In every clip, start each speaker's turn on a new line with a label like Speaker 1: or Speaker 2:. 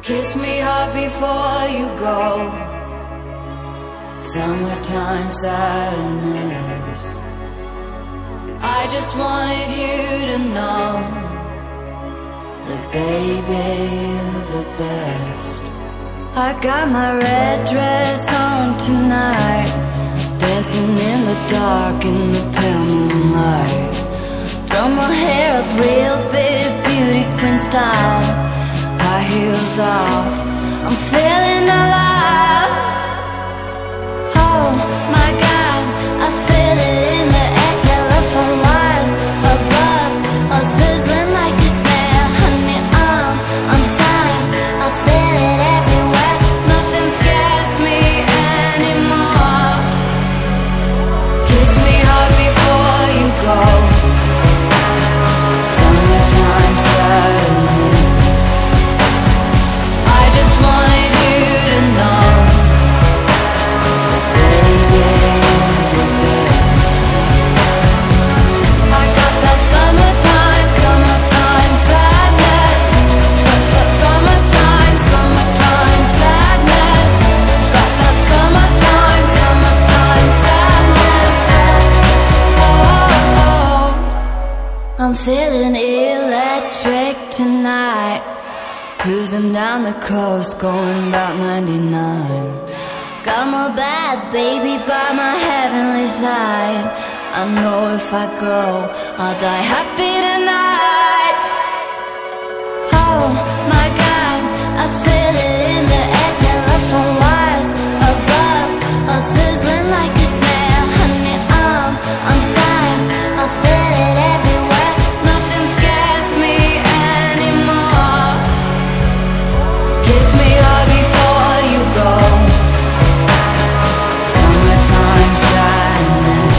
Speaker 1: Kiss me hard before you go. Summertime sadness. I just wanted you to know that baby, you're the best. I got my red dress on tonight, dancing in the dark in the pale moonlight. Drum my hair up real big, beauty queen style. High heels off, I'm feeling alive. Oh my God, I feel it in the air. Telephone wires above, all sizzling like a snare. Honey, I'm fire, I feel it everywhere. Nothing scares me anymore. Kiss me hard before you go. Summertime sadness. I just wanted you to know that baby, you're the best. I got that summertime, summertime sadness. Summertime, summertime sadness. Got that summertime, summertime sadness. Oh, I'm feeling electric tonight. Cruising down the coast, going about 99. Got my bad baby by my heavenly side. I know if I go, I'll die happy tonight. Oh my God, I feel it in the air. Telephone wires above, all sizzling like a snare. Honey, I'm fire, I feel it everywhere. Nothing scares me anymore. Kiss me hard before you go. Summertime sadness.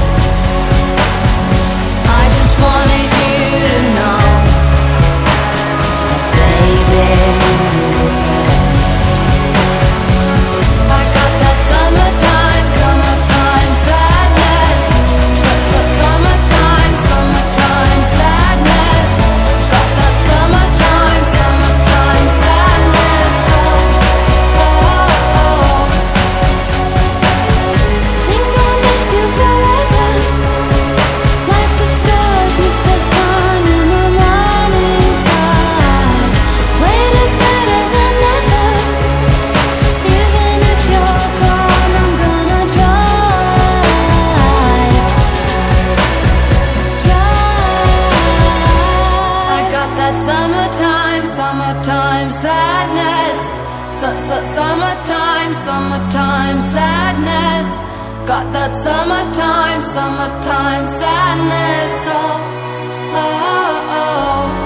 Speaker 1: I just wanted you to know that baby, you're the best. I got that summertime, summertime sadness. Summertime, summertime sadness. Got that summertime, summertime sadness. Think I'll miss you forever, like the stars miss the sun in the morning sky. Wait is better than never. Even if you're gone, I'm gonna try. I got that summertime, summertime sadness. Summertime, summertime sadness. Got that summertime, summertime sadness. Oh, oh, oh.